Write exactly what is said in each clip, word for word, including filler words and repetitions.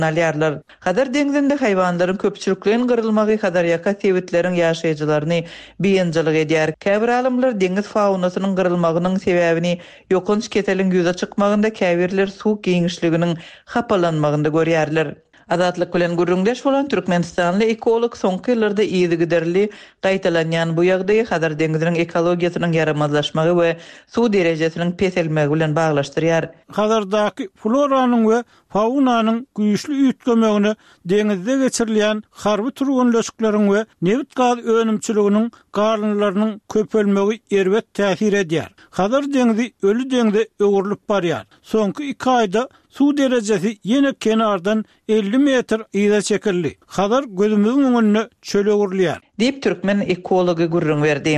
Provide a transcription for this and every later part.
Nalyarlar Hadar dengizinde hayvanların köpçülüklerin gırılmagy kadar yaka tewitlerin ýaşaýjylaryny biýenjilik edýär. Käbir alimler dengiz faunasynyň gyrylmagynyň sebäbini ýokunç keteliň ýüze çykmagynda käbirler suw giňişliginiň hapalanmagynda görýärler. Adatlyk bilen gürrüňdeş bolan Türkmenistanly ekolog soňky ýyllarda ýygy giderli gaýtalanýan bu ýagdaýy Hadar dengiziniň ekologiýasynyň yaramazlaşmagy we suw derejesiniň peselmegi bilen baglaşdyrýar. Hadardaky floranyň we faunanyň güýçli üýtgemegini dengizde geçirilýän harby turgunlaşyklaryň we nebit gaz önümçiliginiň garynlarynyň köpelmegi erbet täsir edýär. Hadar dengizi ölü deňde öwürlüp barýar. Soňky iki aýda suw derejesi ýene kenardan elli metr ýyla çekildi. Hadar gözümüziň öňüne çölegürlýär. Diýip türkmen ekology gurrun berdi.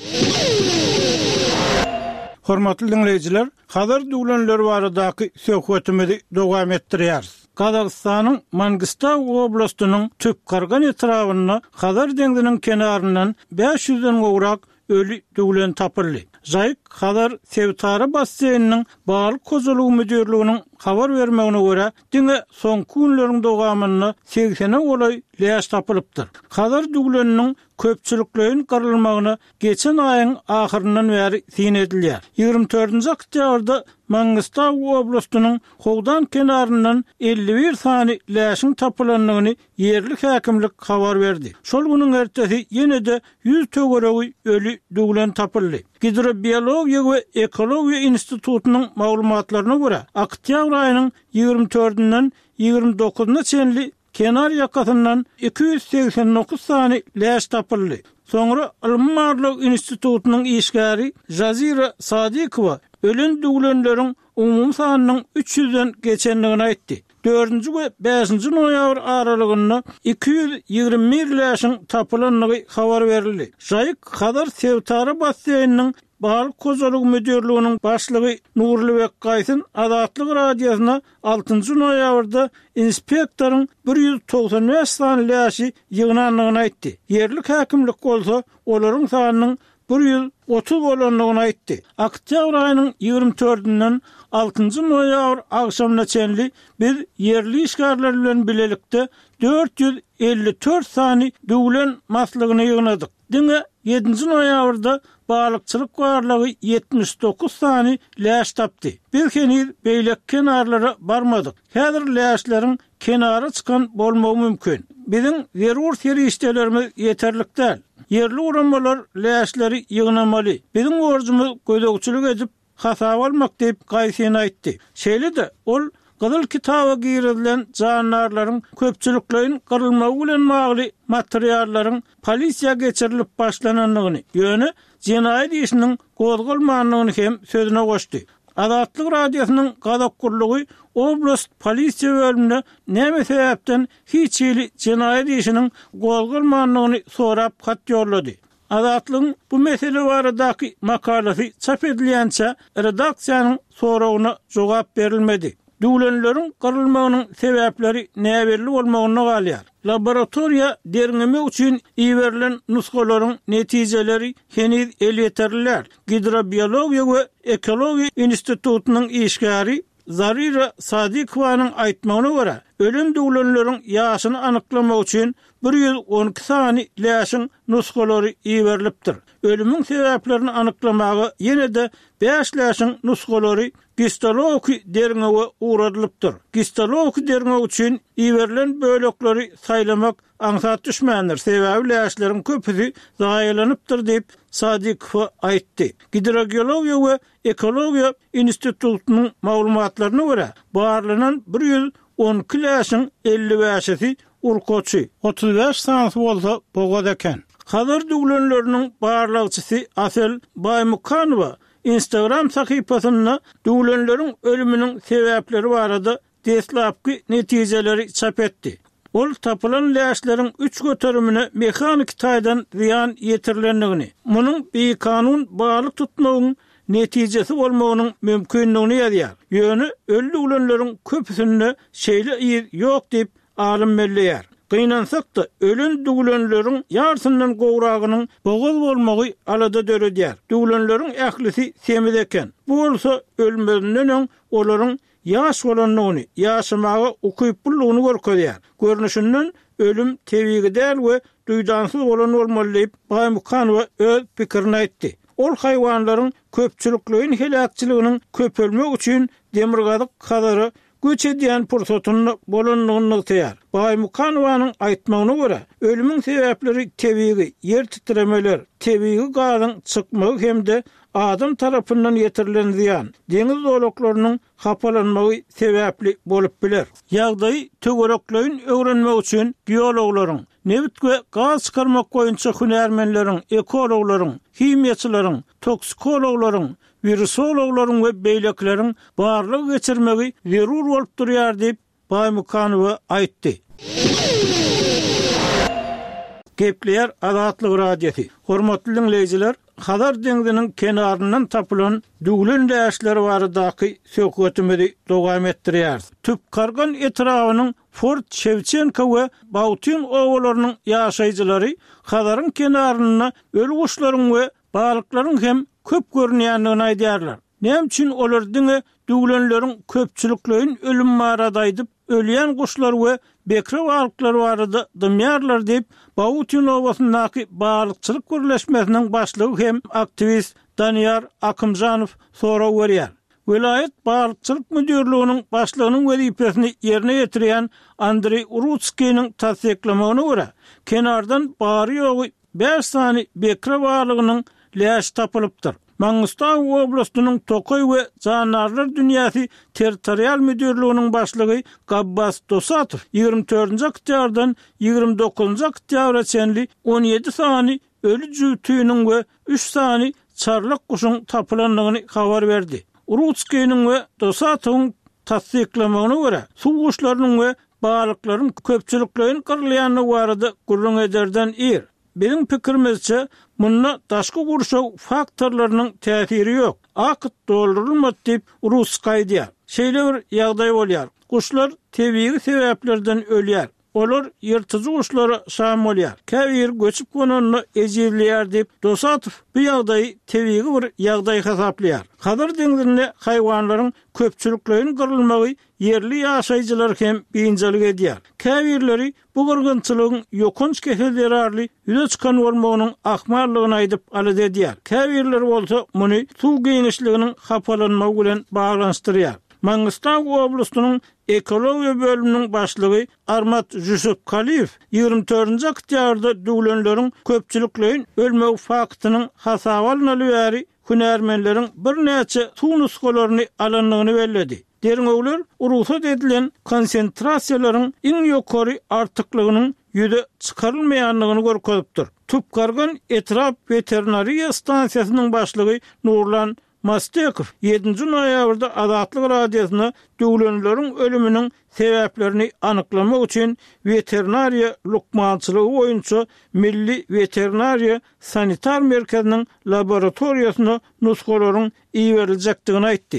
Hormatly dinleyijiler, Hadar duglanlar baradaky söhbetimizi dowam etdirýäris. Kazakstanyň Mangistaw oblastynyň tüp gargan etrawyna Hadar dengiziniň kenaryndan beş yüzden gowrak ölü duglan tapyldy. Jaýyk Hadar Sevtara basseýniniň balyk kozulugy müdürliginiň habar bermegine görä, diňe soňky günleriň dowamyny segsene olay leýaş tapylypdyr. Hadar duglanynyň köpçülüklerin garylmagyny geçen aýyň ahyryndan bäri sin edilýär. ýygrimi dördünji oktýabrda Mangistaw oblastynyň Howdan kenaryndan elli bir sany läşiň tapylanlygyny yerlik häkimlik habar berdi. Şol günüň ertesi ýene de yüz töweregi ölü duglan tapyldy. Hidrobiologiya we ekologiya institutunyň maglumatlaryna görä, oktyabr aýynyň ýygrimi dördünden ýygrimi dokuzyna çenli kenar ýakasyndan iki yüz seksen dokuz sany läş tapyldy. Soňra Ilmarlyk institutunyň işgäri Jazira Sadikowa ölen duglanlaryň umum sanynyň üç yüzden geçenligini aýtdy. dördünji we beşinji noýabr aralygynda iki yüz ýygrimi bir läşiň tapylanlygy habar berildi. Jaýyk Hadar Sevtara basseýniniň balyk kozulugy müdürliginiň başlygy Nurlubek Gaýsyn Adatlyk radiosyna altynjy noýabrda inspektoryň bir yüz togsan beş sany läşi ýygnanlygyny aýtdy. Yerlik häkimlik bolsa olaryň sanynyň bir yüz otuz bolanlygyny aýtdy. Oktyabr aýynyň ýygrimi dördünden altynjy noýabr agşamna çenli bir yerli işgärler bilen bilelikde dört yüz elli dört sany duglan maslygyny ýygnadyk. Diňe ýedinji noýabrda balykçylyk barlygy yetmiş dokuz sany läş tapdy. Bir henüz beýlek kenarlara barmadyk. Häzir läşleriň kenara çykan bolmagy mümkin. Biziň zerur seri işlerimiz ýeterlik däl. Yerli uranmalar läşleri ýygnamaly. Biziň borjumyz gözegçilik edip hasap almak diýip Gaýsyn aýtdy. Şeýle-de ol Gyzyl kitaba girilen jandarlaryň köpçülüklerin gyrylmagy bilen magly materiallaryň polisiýa geçirilip başlananlygyny, ýöne jenaýat işiniň gozgulmanlygyny hem sözüne goşdy. Adatlyk radiosynyň gadakkurlugy oblast polisiýa bölümine näme sebäpden hiç ýyly jenaýat işiniň gozgulmanlygyny sorap hat ýollady. Adatlyň bu mesele baradaky makalasy çap edilýänçe redaksiýanyň soragyna jogap berilmedi. Duglanlaryň gyrylmagynyň sebäpleri näberli bolmagyna galýar. Laboratoriýa derňeme üçin iýerilen nuskalaryň netijeleri henüz el ýeterliler. Hidrobiologiya we ekologiya institutunyň işgäri Zarira Sadikowanyň aýtmagyna görä, ölen duglanlaryň ýaşyny anyklamak üçin bir yüz on iki sany läşiň nuskalary iýerilipdir. Ölümüň sebäplerini anyklamagy ýene de beş läşiň nuskalary histologi derňewe uradylypdyr. Histologi derňe üçin iýerilen bölekleri saýlamak aňsat düşmändir. Sebäbi läşleriň köpüsi zaýalanypdyr diýip Sadikow aýtdy. Hidrogeologiya we ekologiya institutunyň maglumatlaryna görä, barlanan bir yüz on iki läşiň elli beşi urkoçy, otuz beş sanatı bolsa bogad eken. Hadar duglanlarynyň barlagçysy Asel Baymukanowa Instagram sahypasynda duglanlaryň ölüminiň sebäpleri barada deslapky netijeleri çap etdi. Ol tapylan läşleriň üç götürümine mekanik taýdan ziyan ýetirilendigini, munyň beýkanun balyk tutmagyň netijesi bolmagynyň mümkinligini ýazýar. Ýöne ölü duglanlaryň köpüsinde şeýle ýer ýok diýip alim belleýär. Gynansak da ölen duglanlaryň ýartyndan gowragynyň bogaz bolmagy alada döredýär. Duglanlaryň ählisi semiz eken. Bu bolsa ölmeden olaryň yaş bolanlygyny, ýaşamagy ukuypullygyny görkezýär. Görnüşinden ölüm tebigi däl we duýdansyz bolan bolmaly diýip Baýmukanowa öz pikirini aýtdy. Ol haýwanlaryň köpçülikliginiň helakçylygynyň köpelmek üçin demirgazyk kadary göç edýän pursatyny bolanlygyny täýär. Baýmukanowanyň aýtmagyna görä, ölümiň sebäpleri tebigi, yer titremeler, tebigi gazyň çykmagy hemde adam tarapyndan ýetirilen ziýan, deňiz zolaklarynyň hapalanmagy sebäpli bolup biler. Ýagdaý tögereklerini öwrenmek üçin biologlaryň, nebit we gaz çykarmak boýunça hünärmenleriň, ekologlaryň, himiýaçylaryň, toksikologlaryň, virusologlaryň we beýlekleriň barlygy geçirmegi zerur bolup durýar diýip Baýmukanowa aýtdy. Gepler Azatlyk radiosi. Hormatly dinleýijiler, Hazar deňiziniň kenaryndan tapylan duglen däşleri baradaky söhbetimizi dowam etdirýär. Tüp kargan etrawynyň Fort Shevchenko we Bautin owalarynyň ýaşaýjylary Hazaryň kenaryna öl guşlaryň we balyklaryň hem köp görnýändigini aýdýarlar. Näme üçin olar diňe duglenleriň köpçülikligini ölüm baradaýdyp ölýän guşlar we bekre balıklar barada dymýarlar diýip Bautin owasyndaky balykçylyk birleşmesiniň başlygy hem aktivist Danyar Akymjanow sora berýär. Vilayet balykçylyk müdürliginiň başlygynyň wezipesini ýerine ýetirýän Andrey Urutskiyniň tasdiklamagyna görä, kenardan bary ýogy beş sany bekre balygynyň läş tapylypdyr. Mangustaw oblastynyň Tokoy we Janarlar dünýäsi territorial müdürliginiň başlygy Gabbas Dosatow ýygrimi dördünji oktýabrdan ýygrimi dokuzunji oktýabra çenli on ýedi sany ölü jüýtüýüniň we üç sany çarlak guşyň tapylanlygyny habar berdi. Urutskiyniň we Dosatowyň tasdiklamagyna görä, suw guşlarynyň we balyklaryň köpçülikligini gyrylýanyny barada gurrun ederden ir. Benim pikirimizce munna daşky gurşaw faktorlarynyň täsiri ýok. Akyt doldurulmady diýip Urutskay diýär. Şeýle bir ýagdaý bolýar. Guşlar tebigi sebäplerden ölýär. Olar ýyrtyjy guşlara şam bolýar. Käbir göçüp gonanyny ejizleýär diýip Dosatow bu ýagdaýy tebigi bir ýagdaý hasaplýar. Hazar deňizinde haýwanlaryň köpçülikligini gyrylmagy yerli ýaşaýjylar hem biňjelik edýär. Käbirleri bu gyrgynçylygyň ýokunç keselleri ýüze çykan bolmagynyň ahmarlygyny aýdyp alad edýär. Käbirler bolsa muny suw geňişliginiň hapalanmagy bilen baglanşdyrýar. Mangustaw oblastynyň ekologiýa bölüminiň başlygy Armat Jusupkaliýew ýygrimi dördünji oktýabrda duglenleriň köpçülikligini ölmek faktynyň hasaba alynaly hünärmenleriň bir näçe tunuskolaryny alanlygyny belledi. Derňöwler urusat edilen konsentrasiýalaryň iň ýokary artyklygynyň ýüze çykarylmaýanlygyny görkezipdir. Tupkargan etrap veterinariýa stansiýasynyň başlygy Nurlan Mastekov ýedinji noýabrda Azatlyk radiosyna duglenleriň ölüminiň sebäplerini anyklamak üçin veterinariýa lukmançylygy boýunça Milli Veterinariýa Sanitar merkeziniň laboratoriýasyna nuskalaryň iýeriljakdygyny aýtdy.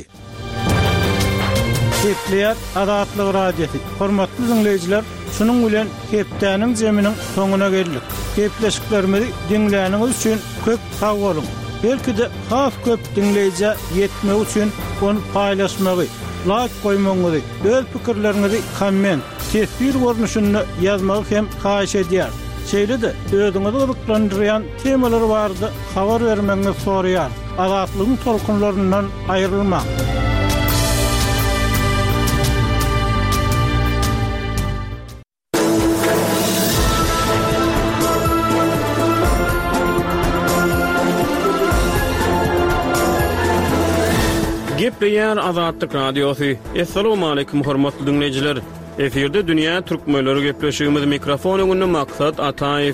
Gepler Azatlyk radiosi. Hormatly dinleýijiler, şunuň bilen hepdäniň jeminiň soňuna geldik. Gepleşiklerimizi dinläniňiz üçin köp sag bolun. Belki de has köp dinleyici yetmek üçün onu paylaşmagy, like koymagy, öz pikirlerinizi komment, tesbir görnüşünde yazmagy hem haýyş edýär. Şeýle de özüňizi gyzyklandyrýan temalar bardy, habar bermeňizi soraýar. Azatlygyň tolkunlaryndan aýrylmak. Gepleýär Azatlyk radiosu. Assalamu alaykum hormatly dinleýijiler. Eferde dünýä türkmenleri gepleşigimiz mikrofon öňünde maksat Ataýew.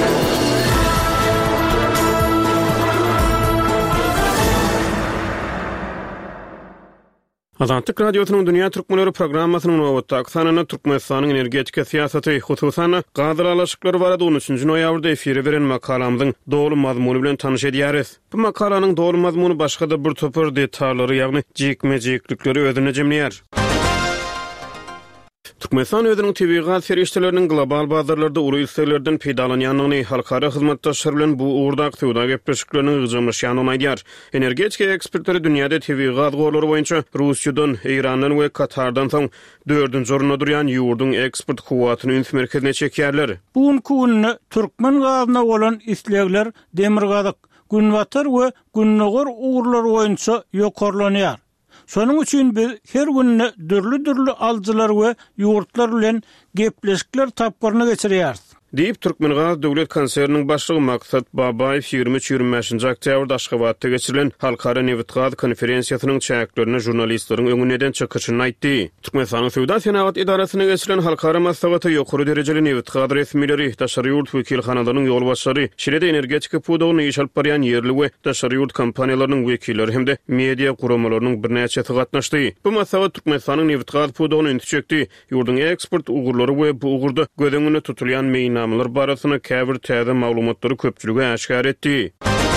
Azatlyk radiosynyň dünýä türkmenleri programmasynyň nowatda aksanyna Türkmenistanyň energetika siýasaty, hususan gazyr alaşyklary barada on üçünji noýabrda efire beren makalamyň dogry mazmuny bilen tanyş edýäris. Bu makalanyň dogry mazmuny başga-da bir topar detalary, ýagny jekme-jeklikleri özüne jemleýär. Türkmenistan özünün tebigat seriştelerinin global bazarlarda uly üslerlerden peýdalanýanyny, halkara hyzmatdaşlar bilen bu uğurdak töwda gepleşikleriniň gyjymlaşýanyny aýdýar. Energetika ekspertleri dünýäde tebigat gorlary boýunça Russiýadan, Irandan we Katardan soň dördünji orunda durýan ýurdun eksport kuwatyny üns merkezine çekýärler. Bugunky günne türkmen gazyna bolan islegler demirgazyk, günwatar we günnogor uğurlar boýunça ýokarlanýar. Şonuň üçin biz her günne dürli-dürli aljylar we ýurtlar bilen gepleşikler tapgyryny geçirýäris. Diýip Türkmengaz döwlet konserniň başlygy Maksat Babaýew ýygrimi ýygrimi beşinji oktýabrda Aşgabatda geçirilen Halkara Newitgaz konferensiýasynyň çäklerini jurnalistleriň öňünden çykyşyny aýtdy. Türkmenistanyň Sowda Senagat idarasyna geçirilen Halkara maslahaty ýokary derejeli Newitgaz resmileri, daşary ýurt wekilhanalarynyň ýolbaşçylary, şeýle energetika pudogyny iş alyp barýan ýerli we daşary ýurt kompaniýalarynyň wekilleri hemde media guramalarynyň birnäçesi gatnaşdy. Bu maslahat Türkmenistanyň Newitgaz pudogyny ünitjekdi. Ýurdun eksport ugurlary we bu ugurda gödeňine tutulýan meýna Amlar barasyna käbir täze maglumatlary köpçülüge aşkar etdi.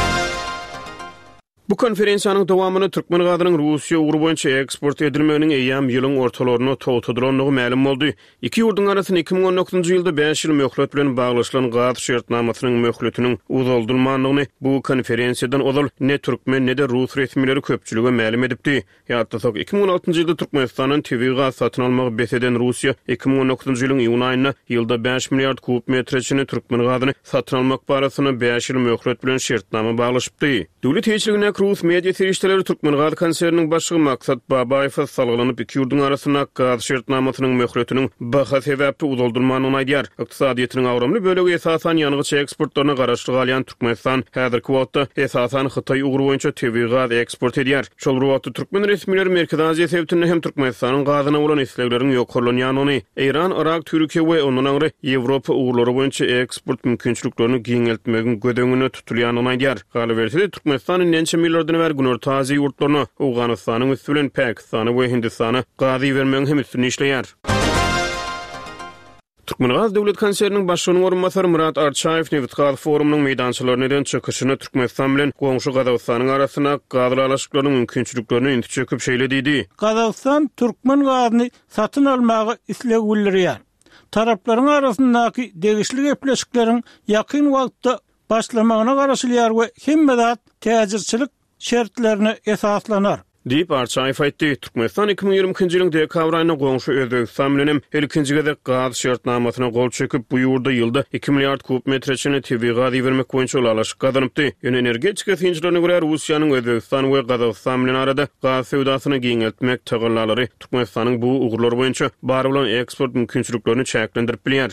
Bu konferensiýanyň dowamyny Türkmen gazynyň Russiýa ugru boýunça eksport edilmeginiň eýam ýylyň ortalaryna togtudylanlygy ma'lum boldy. Iki ýurdun arasyny iki miň on dokuzynjy ýylda beş ýyl möhlet bilen baglaşylan gaz şertnamasynyň möhletiniň uzaldylmanlygyny bu konferensiýadan ozal ne türkmen ne de rus resmileri köpçülüge ma'lum edipdi. Ýa-da iki miň on altyncy ýylda Türkmenistanyň tebii gaz satyn almagy beseden Russiýa iki miň on dokuzynjy ýylyň iýun aýyna ýylda beş milliard kub metreçini türkmen gazyny satyn almak barasyna beş ýyl möhlet bilen şertnama baglaşypdy. Döwlet heçligine Rus media serişteleri Türkmengaz konserniniň başlygy Maksat Babaýew salgylanyp iki ýurdun arasyna gaz şertnamasynyň möhletiniň baha sebäpli uzaldylmanyny aýdýar. Ykdysadyýetynyň agramly bölegi esasan ýanygyçy eksportlaryna garaşlyk alýan Türkmenistan häzirki wagtda esasan Hytaý ugru boýunça tebii gaz eksport edýär. Şol wagtda türkmen resmileri Merkezi Aziýa sebäpli hem Türkmenistanyň gazyna bolan islegleriň ýokarlanýanyny, Iran, Irak, Türkiýe we ondan aňry Ýewropa ugrulary boýunça eksport mümkinçiliklerini giňeltmegiň gödeňine tutulýanyny aýdýar. Galaberdi Türkmenistanyň näçe millardan ver günür tazy ýurtlaryna Awganystanyň üstülen Pakistany we Hindistany gazy bermegiň hem üstüne işleýär. Türkmengaz döwlet konserniň başlygynyň orunmasary Murat Arçaýew Newitgaz forumynyň meýdançylarynyň çykyşyny Türkmenistan bilen goňşy Gazagystanyň arasyna gazylalaşyklaryň mümkinçiliklerini indi çöküp şeýlediydi. Gazagystan türkmen gazyny satyn almagy isleg bildirýär. Taraplaryň arasyndaky degişli gepleşikleriň ýakyn wagtda başlamagyna garaşylýar we hemmedat täzirçilik şertlerini esaslanar. Diýip Arçaýew aýtdy. Türkmenistan iki miň ýygrimiňinji ýylyň dekabr aýyna goňşy Özbegistan bilen ilkinji gezek gaz şertnamasyna gol çekip bu ýurda ýylda iki milliard kub metreçini tebii gaz bermek boýunça ulaşyk gazanypdy. Ýöne energetika synçylaryna görä Russiýanyň Özbegistan we Gazagystan bilen arada gaz sewdasyny giňeltmek tagyrlalary Türkmenistanyň bu ugurlar boýunça bar bolan eksport mümkinçiliklerini çäklendirip bilýär.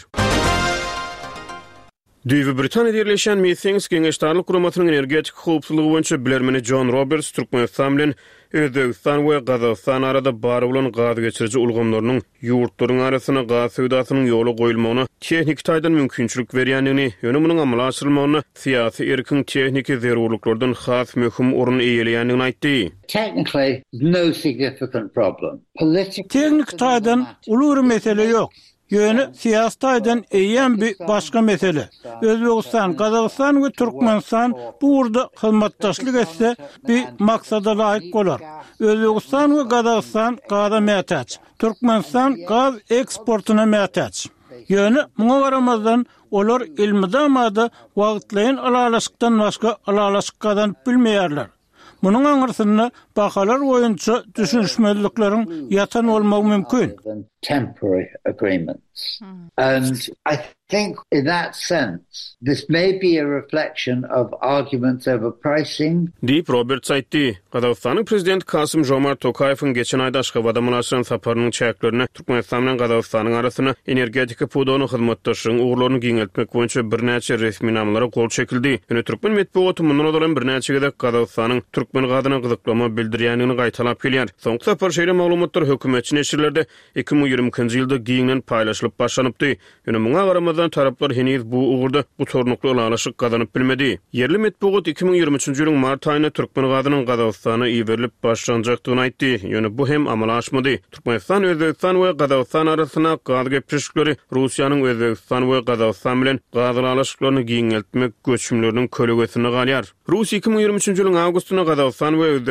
Düýbi Britaniýada ýerleşen Meetings Geňeşdarlyk Guramasynyň energetik howpsuzlygy boýunça bilermeni John Roberts Türkmenistan bilen Özbegistan we Gazagystan arada bar bolan gaz geçiriji ulgamlarynyň ýurtlaryň arasyna gaz sewdasynyň ýoly goýulmagyna tehnik taýdan mümkinçilik berýändigini, ýöne munyň amala aşyrylmagyna syýasy erkin tehniki zerurluklardan has möhüm orun eýelýändigini aýtdy. Technically, no significant problem. Teknik taýdan uly bir mesele ýok. Ýöne syýasy taýdan eýen bir başga mesele. Özbegistan, Gazagystan we Türkmenistan bu urda hyzmatdaşlyk etse bir maksada laýyk bolar. Özbegistan we Gazagystan gaza mätäç, Türkmenistan gaz eksportyna mätäç. Ýöne muňa garamazdan olar ilmi-damada wagtlaýan alalaşykdan başga alalaşyk gazanyp bilmeýärler. Munyň aňyrsyna bahalar boýunça düşünşmezlikleriň ýatan bolmagy mümkin. Temporary agreements. And I think in that sense, this may be a reflection of arguments over pricing. Diýip Roberts aýtdy. Gazagystanyň prezident Kasym Jomart Tokaýewiň geçen aýda Aşgabatda münasyryn saparynyň çäklerini Türkmenistan bilen Gazagystanyň arasyna energetika pudogyny hyzmatdaşlygyň ugurlaryny giňeltmek boýunça birnäçe resmi namlara gol çekildi. Ýöne türkmen medeniýeti mundan odalan birnäçe gezek Gazagystanyň türkmen gazyna gyzyklama bildirýändigini gaýtalap gelýär. Soňky sapar şeýle maglumatlar hökümetçi neşirlerde iki miň ýygrimiňinji ýylda giňden paýlaşylyp başlanypdy. Ýöne muňa garamazdan taraplar heniz bu ugurda bu tornukly alalaşyk gazanyp bilmedi. Yerli medeniýet iki miň ýygrimi üçinji ýylyň mart aýyna türkmen gazynyň Gazagystana iýerilip başlanjakdygyny aýtdy. Ýöne bu hem amala aşmady. Türkmenistan Özbegistan we Gazagystan arasyna gaz gepleşikleri Russiýanyň Özbegistan we Gazagystan bilen gaz alalaşyklaryny giňeltmek göçümleriniň kölegesine galýar. Russiýa iki miň ýygrimi üçinji ýylyň awgustyna Gazagystan we Özbegistan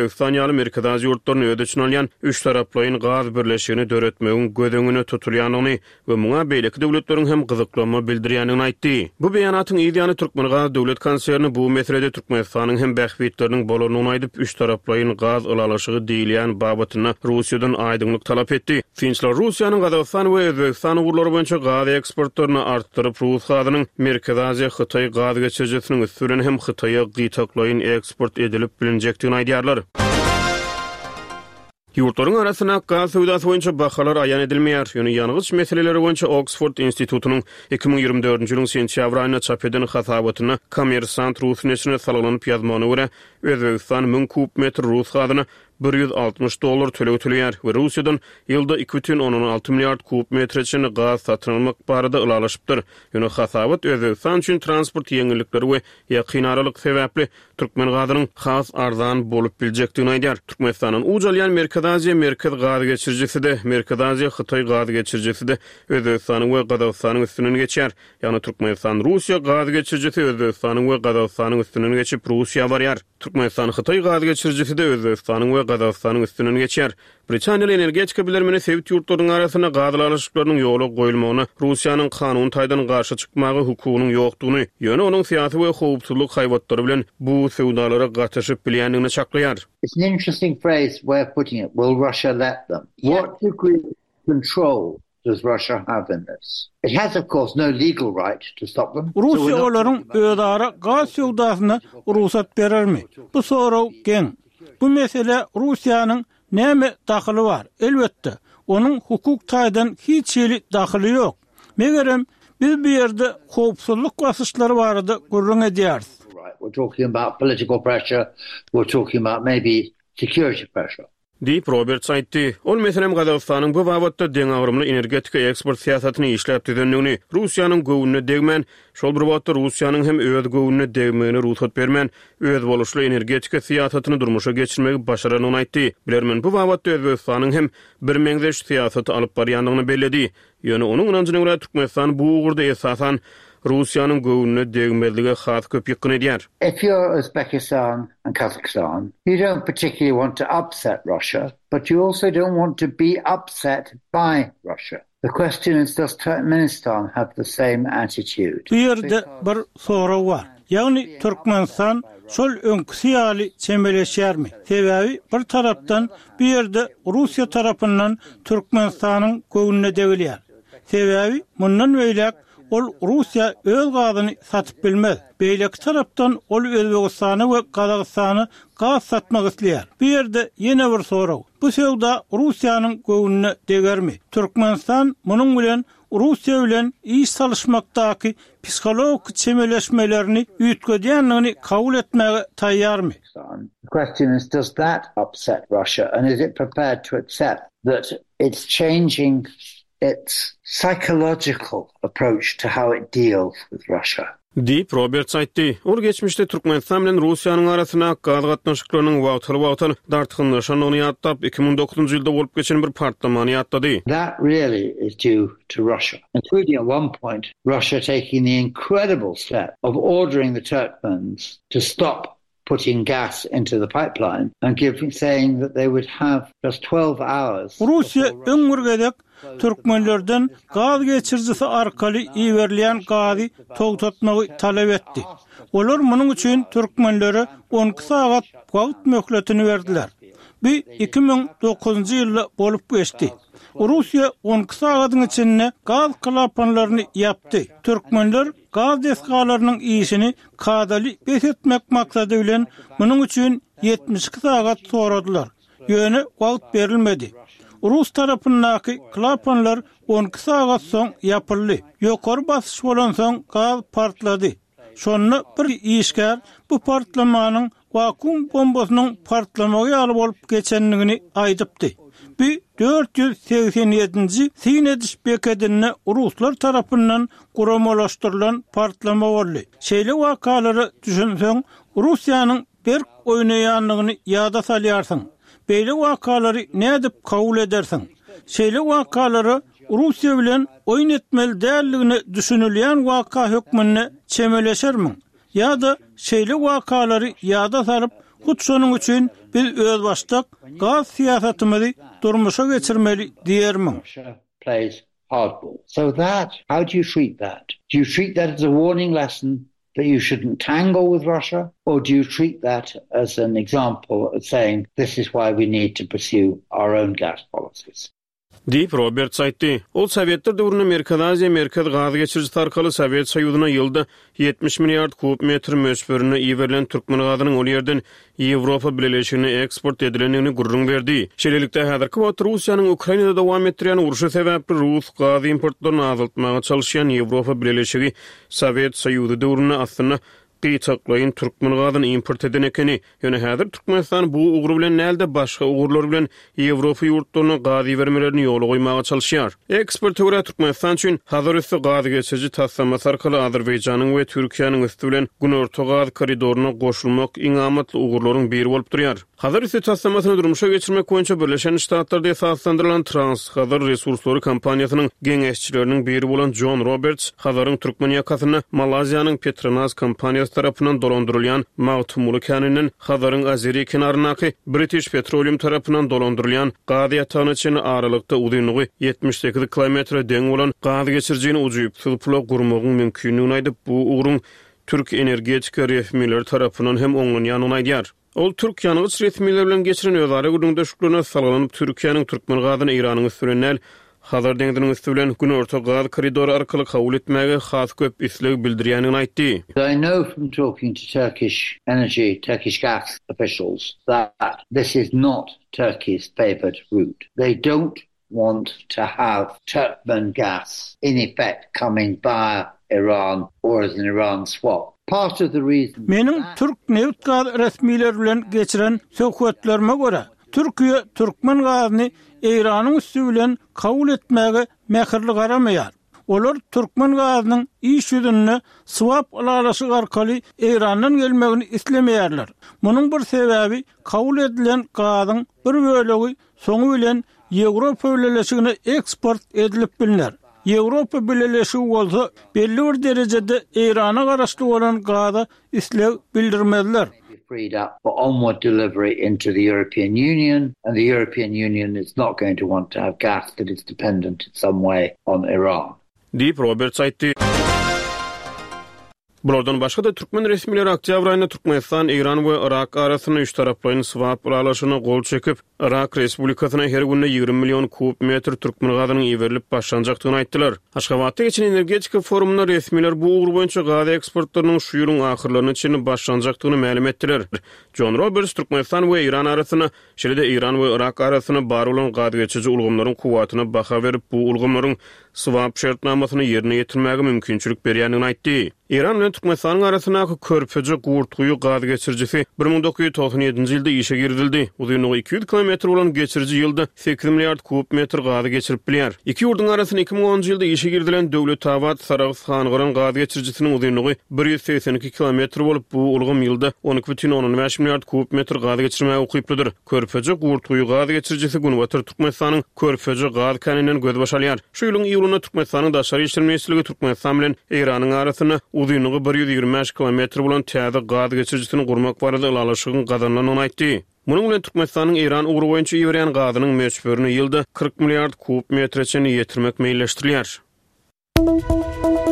dünýäli merkezi ýurtlaryny ödeçin alýan üç taraplyň gaz birleşigini döretmegiň gödeňine tutulýanyny we muňa beýleki döwletleriň hem gyzyklanma bildirýänini aýtdy. Bu beýanatyň ýa-ni Türkmengaz döwlet konserni bu meselede Türkmenistanyň hem bähbitleriniň bolanyny aýdyp üç taraplyň gaz alalaşygy diýilýän babatyna Russiýadan aýdymlyk talap etdi. Finçler Russiýanyň Gazagystan we Özbekistan ugrulary boýunça gaz eksportlaryny artdyryp Rus gazynyň Merkezi Aziýa Hytaý gaz geçirjisiniň üstüne hem Hytaýa gytaklaýyn eksport edilip bilinjekdigini aýdýarlar. Ýurtlaryň arasyna gaz söwdasy boýunça bahalar aýan edilmeýär. Ýöne ýanygyç meseleleri boýunça Oxford institutunyň iki min ýygrimi dördünji ýylyň sentýabr aýyna çap eden hasabatyna Kommersant Rus näşrine salanyp ýazmany görä, Özbekistan ming kubmetr Rus gazyny bir yüz altmış dollar töle ötülýär we Russiýadan ýylda iki butun onuň alty milliard kubmetr için gaz satyn almak barada ılalaşypdyr. Ýöne hasabat Özbekistan üçin transport ýeňillikleri we ýakyn aralyk sebäpli Türkmen gazynyň has arzan bolup biljekdigini aýdýar. Türkmenistanyň ujalýan Merkezi Aziýa merkez gaz geçirjisi de Merkezi Aziýa Hytaý gaz geçirjisi de Özbekistanyň we Gazagystanyň üstüne geçer. Ýani Türkmenistan Russiýa gaz geçirjisi Özbekistanyň we Gazagystanyň üstüne geçip Russiýa barýar. Türkmenistan Hytaý gaz geçirjisi de Özbekistanyň we Gazagystanyň üstüne geçer. Britaniýaly energetika bilermeni sevit ýurtlaryň arasyna gaz alaşyklarynyň ýoly goýulmagyny Russiýanyň kanun taýdan garşy çykmagy hukugynyň ýokdugyny, ýöne onuň syýasy we howpsuzlyk haýwatlary bilen bu sewdalara gatnaşyp bilýändigini çaklaýar. It's an interesting phrase way of putting it. Will Russia let them? What degree of control does Russia have in this? It has, of course, no legal right to stop them. Russiýa olaryň öýdara gaz sewdasyna ruhsat berermi? Bu soraw geň. Bu mesele Russiýanyň näme daxily bar? Elbetde, onuň hukuk taýdan hiç ýeli daxily ýok. Megerem biz bu ýerde howpsuzlyk wasyşlary barada gurrun edýäris. We're talking about political pressure. We're talking about maybe security pressure. Diýip Robert aýtdy. Ol meselem Gazagystanyň bu wagtda deň agrymly energetika eksport siýasatyny işläp düzenligini, Russiýanyň göwnüne degmän, şol bir wagtda Russiýanyň hem öz göwnüne degmegine ruhsat bermän, öz boluşly energetika siýasatyny durmuşa geçirmegi başaranyny aýtdy. Bilermen bu wagtda Özbekistanyň hem bir meňzeş siýasaty alyp barýandygyny belledi. Ýöne onuň ynanjyna görä Türkmenistan bu ugurda esasan Russiýanyň göwnüne degmezlige has köp ýakyn edýär. If you're Uzbekistan and Kazakhstan, you don't particularly want to upset Russia, but you also don't want to be upset by Russia. The question is, does Turkmenistan have the same attitude? Bu ýerde bir soraw bar. Ýagny Türkmenistan şol öňküsi ýaly çemeleşýärmi? Sebäbi bir tarapdan bu ýerde Russiýa tarapyndan Türkmenistanyň göwnüne degilýär. Sebäbi mundan beýlek ol Russiýa öz gazyny satyp bilmez. Beýleki tarapdan ol Özbekistany we Gazagystany gaz satmak isleýär. Bu ýerde ýene bir soraw. Bu sewda Russiýanyň göwnüne degermi? Türkmenistan munyň bilen Russiýa bilen iş salışmakdaky psikologik çemeleşmelerini ýetgedýänligini kabul etmäge taýýarmy? The question is, does that upset Russia, and is it prepared to accept that it's changing its psychological approach to how it deals with Russia? Diýip Robert aýtdy. Ol geçmişde Türkmenistan bilen Russiýanyň arasyna gaz gatnaşyklarynyň wagtly-wagtly dartykynlaşanyny ýatlap iki min dokuzunji ýylda bolup geçen bir partlamany ýatlady. That really is due to Russia, including at one point Russia taking the incredible step of ordering the Turkmens to stop putting gas into the pipeline and giving, saying that they would have just twelve hours. Russiýa öňürgedek Türkmenlerden gaz geçirjisi arkaly iwerilýän gazy togtatmagy talap etdi. Olar munyň üçin Türkmenlere on iki sagat wagt möhletini berdiler. Bu iki min dokuzunji ýylda bolup geçdi. Russiýa on iki sagatyň içinde gaz klapanlaryny ýapdy. Türkmenler gaz deskalarynyň işini kadaly besetmek maksady bilen munyň üçin yetmiş iki sagat soradylar. Ýöne wagt berilmedi. Rus tarapyndaky klapanlar on iki sagat soň ýapyldy. Ýokary basyş bolan soň gaz partlady. Şonu bir işgär bu partlamanyň vakum bombasynyň partlamagy alyp bolup geçenligini aýdypdy. Bu dört yüz seksen ýedinji Sin ediş beketinde Ruslar tarapyndan guramalaşdyrylan partlama boldy. Şeýle wakalary düşünseň Russiýanyň bir oýnaýanlygyny ýada salýarsyň. Beýle wakalary nädip kabul edersiň? Şeýle wakalary Russiýa bilen oýun etmeli dälligini düşünülýän waka hökmüne çemeleşermi? Ýa-da şeýle wakalary ýada salyp Hut şonuň üçin biz öz başdak gaz siýasatymyzy durmuşa geçirmeli diýermiň. Russia plays hardball. So that, how do you treat that? Do you treat that as a warning lesson that you shouldn't tangle with Russia? Or do you treat that as an example of saying this is why we need to pursue our own gas policies? Deep Roberts aýtdy. Ol Sowetler döwründe Merkezi Aziýa merkez gazy geçirjisi arkaly Sowet Soýuzyna ýylda yetmiş milliard kub metr mösbörüne iýerilen türkmen gazynyň ol ýerden Ýewropa Birleşigine eksport edilenini gurrun berdi. Şeýlelikde häzirki wagt Russiýanyň Ukrainada dowam etdirýän uruşy sebäpli Rus gazy importlaryny azaltmaga çalyşýan Ýewropa Birleşigi Sowet Soýuzy döwründe aslynda Qiyçaklaýyn türkmen gazyny import eden ekeni, ýöne häzir Türkmenistan bu ugru bilen näde başga ugurlar bilen Ýewropa ýurtlaryna gazy bermelerini ýola goýmaga çalyşýar. Eksport töwre Türkmenistan üçin hazır üstü gazy geçirji tassamat arkaly Azerbaýjanyň we Türkiýanyň üstü bilen Günorta gaz koridoryna goşulmak iňamatly ugurlaryň biri bolup durýar. Hazır üstü tassamatyny durmuşa geçirmek boýunça Birleşen Ştatlarda esaslandyrylan Trans-Hazar Resurslary kompaniýasynyň geňeşçileriniň biri bolan John Roberts, Hazaryň türkmen ýakasyna Malaziýanyň Petronas kompaniýasy tarapyndan dolandyrylýan mawtumuly käniniň Hazaryň Azeri kenarynaky British Petroleum tarapyndan dolandyrylýan gazy ýatağyny çyn aralykda uzynygy yetmiş sekiz kilometr deň bolan gazy geçirjini ujuýup sulpula gurmagyň mümkinligini aýdyp bu ugrun Türk energetika resmileri tarapyndan hem oňlanýanyny aýdýar. Ol Türk ýanygyç resmileri bilen geçiren özara gurulmuşlygyna salgylanyp Türkiýanyň türkmen gazyny Iranyň üstüne Hazar deňdiniň üstü bilen Günorta gaz koridory arkaly kabul etmäge has köp isleg bildirýänini aýtdy. I know from talking to Turkish energy, Turkish gas officials that this is not Turkey's favoured route. They don't want to have Turkmen gas in effect coming via Iran or as an Iran swap. Part of the reason Menin Türk neft gaz resmiler bilen geçiren söhbetlerime göre Türkiýe türkmen gazyny Iranyň üstü bilen kabul etmäge mähirli garamaýar. Olar türkmen gazynyň iş ýüzünde swap alalasy arkaly Irandan gelmegini islemeýärler. Munyň bir sebäbi kabul edilen gazyň bir bölegi soňu bilen Ýewropa Birleşigine eksport edilip bilinär. Ýewropa Birleşigi bolsa belli bir derejede Irana garaşly bolan gaza isleg bildirmezler. Freed up for onward delivery into the European Union, and the European Union is not going to want to have gas that is dependent in some way on Iran. Deep Roberts aýtdy. Bulardan başga da türkmen resmileri oktyabr aýynda Türkmenistan, Iran we Irak arasyny üç taraplyň swap ulaşyna gol çekip, Irak Respublikasyna her günde ýygrimi million kub metr türkmen gazynyň iwerilip başlanjakdygyny aýtdylar. Aşgabatda geçen energetika forumunda resmiler bu ugru boýunça gazy eksportlarynyň şu ýylyň ahyrlaryna çyn başlanjakdygyny ma'lum etdiler. John Roberts Türkmenistan we Iran arasyna, şeýle Iran we Irak arasyna bar bolan gazy geçirji ulgamlaryň kuwatyna baha berip bu ulgamlaryň swap şertnamasyny ýerine ýetirmäge mümkinçilik berýänini aýtdy. Iran bilen Türkmenistanyň arasyndaky körpüje gurtguýy gazy geçirjisi bir ming dokuz ýüz toksan ýedinji ýylda işe girildi. Uzynygy iki yüz kilometr bolan geçirji ýylda sekiz milliard kub metr gazy geçirip bilýär. Iki ýurdun arasyna iki ming onunji ýylda işe girilen Döwlet Tabat Saragys Hanygaran gazy geçirjisiniň uzynygy bir yüz seksen iki kilometr bolup bu ulgam ýylda on iki бүтүn onuň beş milliard kub metr gazy geçirmäge ukyplydyr. Körpüje gurtguýy gazy geçirjisi Günwatyr Türkmenistanyň körpüje gazy kaninden göz başalýar. Şu ýylyň ýyluna Türkmenistanyň daşary işler ministrligi Türkmenistan bilen Iranyň arasyna uzynygy bir yüz ýygrimi beş kilometr bolan täze gazy geçirjisini gurmak barada ulaşygyň gazanlanyny aýtdy. Munyň bilen Türkmenistanyň Iran ugru boýunça iýerýän gazynyň möçberini ýylda kırk milliard kub metre çyn ýetirmek meýilleşdirilýär.